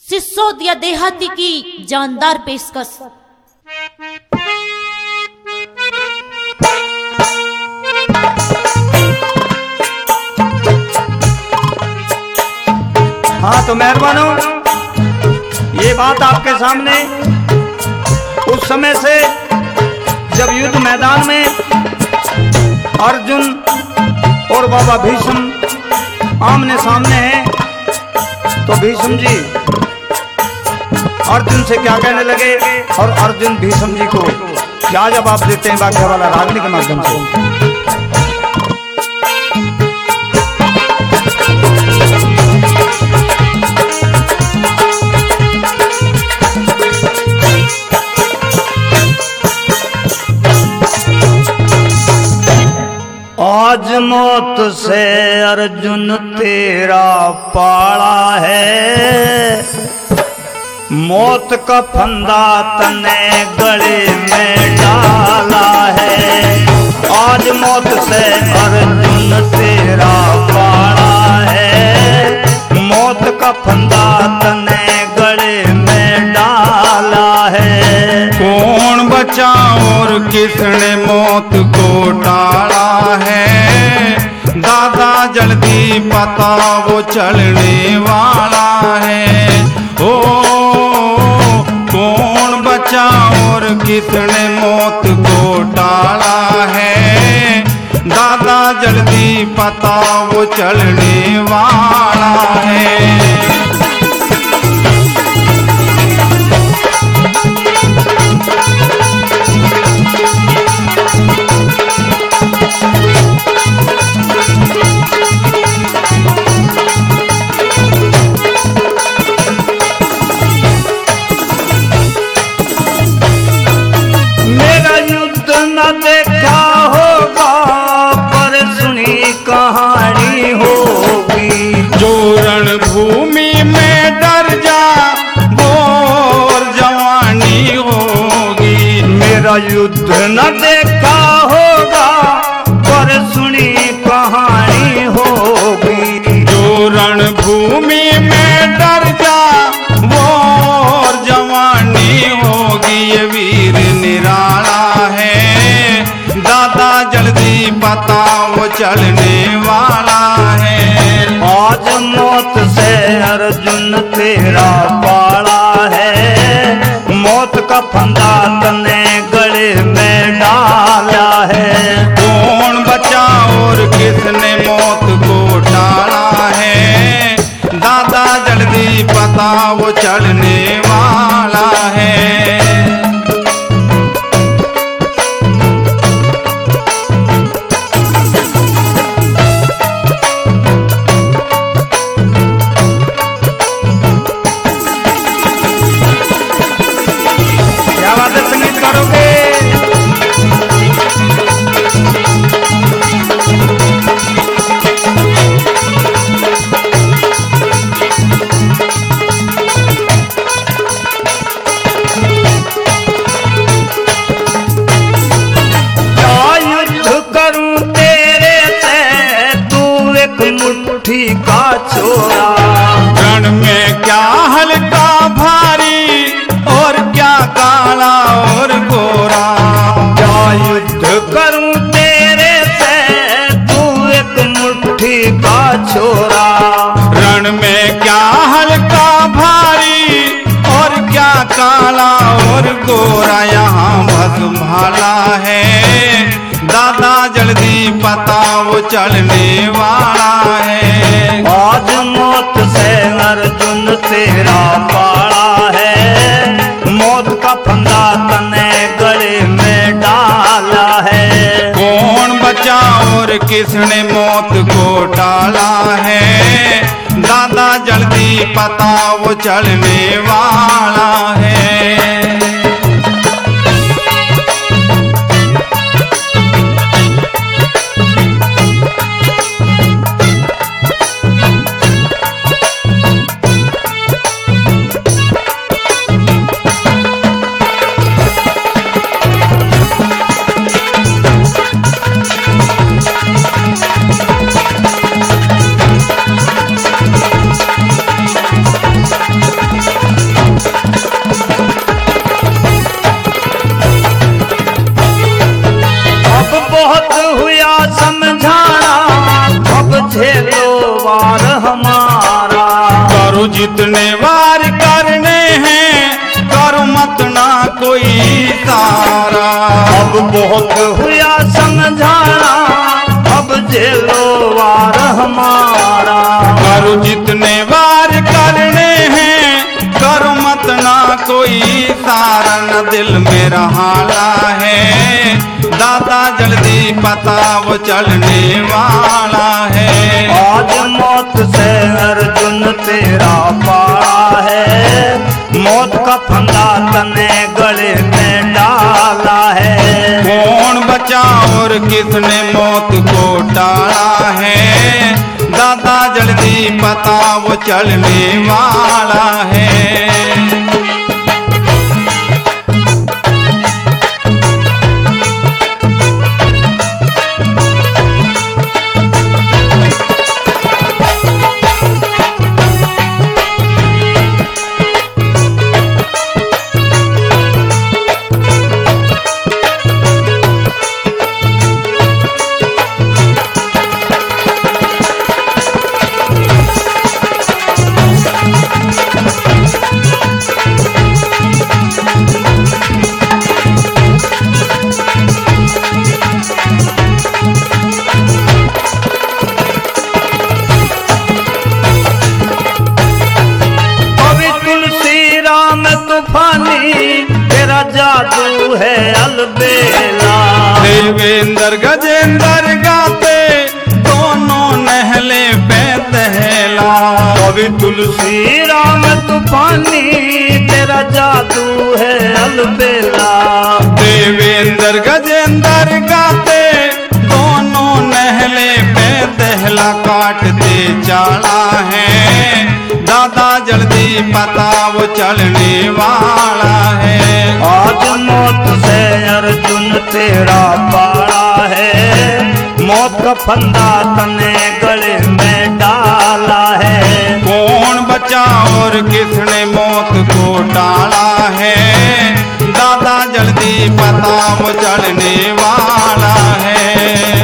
सिसोदिया देहाती की जानदार पेशकश। हाँ तो मेहरबानो, ये बात आपके सामने उस समय से जब युद्ध मैदान में अर्जुन और बाबा भीष्म आमने सामने हैं, तो भीष्म जी अर्जुन से क्या कहने लगे और अर्जुन भीष्म जी को क्या जवाब देते हैं, वाक्य वाला रागनी के माध्यम से। आज मौत से अर्जुन तेरा पाला है, मौत का फंदा तने गले में डाला है। आज मौत से अर्जुन तेरा पाला है, मौत का फंदा तने गले में डाला है। कौन बचा और किसने मौत को टाला है, दादा जल्दी पता वो चलने वाला है। ओ कौन बचा और किसने मौत को टाला है, दादा जल्दी पता वो चलने वाला है। देखा होगा पर सुनी कहानी होगी, जो रणभूमि में डर जा वो जवानी होगी। मेरा युद्ध न देखा होगा पर सुनी कहानी होगी, जो रणभूमि में डर जा वो जवानी होगी। ये वीर निराला है, दादा जल्दी पता वो चलने वाला है। आज मौत से अर्जुन तेरा पाला है, मौत का फंदा तने गले में डाला है। कौन बचा और किसने मौत को टाला है, दादा जल्दी पता वो चलने वाला है। का छोरा रण में क्या हल्का भारी और क्या काला और गोरा। क्या युद्ध करूं तेरे से तू एक मुट्ठी का छोरा। रण में क्या हल्का भारी और क्या काला और गोरा। यहाँ भस्म भाला है, दादा जल्दी पता वो चलने वाला है। आज मौत से अर्जुन तेरा पाला है, मौत का फंदा तने गले में डाला है। कौन बचा और किसने मौत को टाला है, दादा जल्दी पता वो चलने वाला है। जितने वार करने हैं करो मत ना कोई सारा। अब बहुत हुआ समझाना, अब झेलो वार हमारा। करो जितने वार करने हैं करो मत ना कोई सारा। न दिल मेरा हाला है दादा जल्दी पता वो चलने वाला है। आज मौत से अर्जुन तेरा पारा है, मौत का फंदा तने गले में डाला है। कौन बचा और किसने मौत को टाला है, दादा जल्दी पता वो चलने वाला है। तेरा जादू है अलबेला। देवेंद्र गजेंद्र गाते दोनों नहले पे तहला। कवि तुलसी राम तूफानी तेरा जादू है अलबेला। देवेंद्र गजेंद्र गाते दोनों नहले पे तहला। काटते चाला है दादा जल्दी पता वो चलने वाला है। आज मौत से अर्जुन तेरा पारा है, मौत का फंदा तने गले में डाला है। कौन बचा और किसने मौत को टाला है, दादा जल्दी पता वो चलने वाला है।